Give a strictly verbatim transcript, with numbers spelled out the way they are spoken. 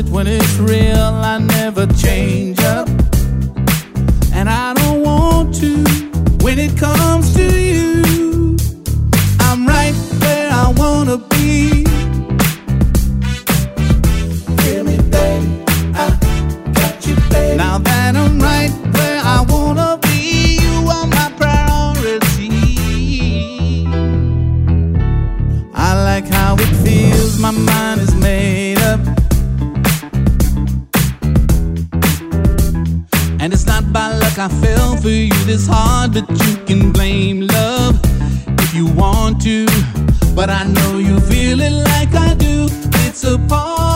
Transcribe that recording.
it when it's real. I never change up, and I don't want to when it comes to you. I'm right where I wanna be. Hear me, baby, I got you, baby. Now that I'm right where I wanna be, you are my priority. I like how it feels, my mind is made up, and it's not by luck I fell for you this hard, but you can blame love if you want to, but I know you feel it like I do. It's a part